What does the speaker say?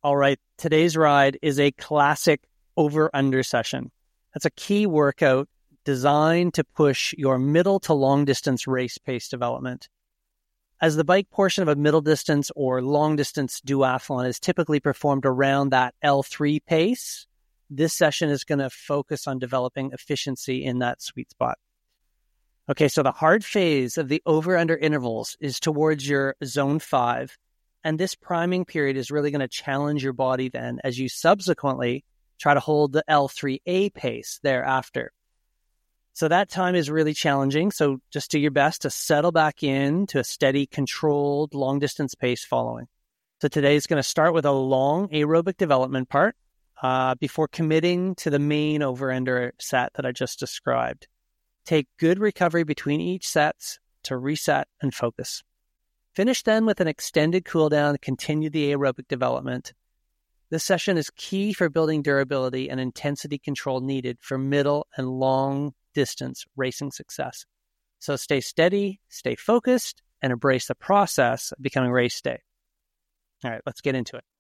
All right, today's ride is a classic over-under session. That's a key workout designed to push your middle to long distance race pace development. As the bike portion of a middle distance or long distance duathlon is typically performed around that L3 pace, this session is going to focus on developing efficiency in that sweet spot. Okay, so the hard phase of the over-under intervals is towards your zone 5. And this priming period is really going to challenge your body then as you subsequently try to hold the L3A pace thereafter. So that time is really challenging. So just do your best to settle back in to a steady, controlled, long-distance pace following. So today is going to start with a long aerobic development part before committing to the main over-under set that I just described. Take good recovery between each sets to reset and focus. Finish then with an extended cool down to continue the aerobic development. This session is key for building durability and intensity control needed for middle and long distance racing success. So stay steady, stay focused, and embrace the process of becoming race day. All right, let's get into it.